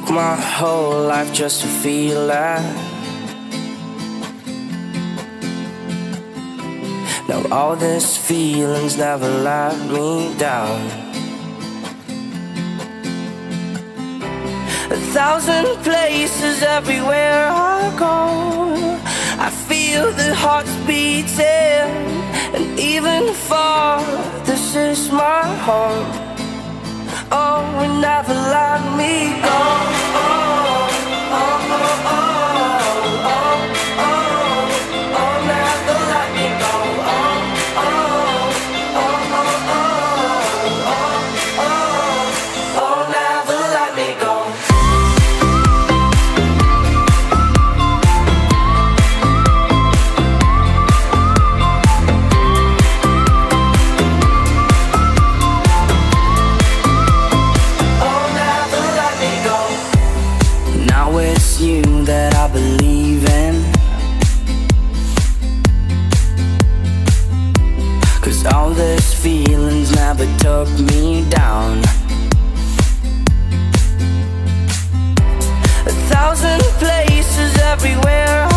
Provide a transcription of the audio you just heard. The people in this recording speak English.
Took my whole life just to feel that. Now all these feelings never let me down. 1,000 places everywhere I go, I feel the hearts beating. And even far, this is my home. Oh, and never let me go. Oh, oh, oh, oh, oh, oh, oh, oh, never let me go. Oh, oh, oh, oh, oh, oh, oh, oh, never let me go. It's you that I believe in, 'cause all these feelings never took me down. 1,000 places everywhere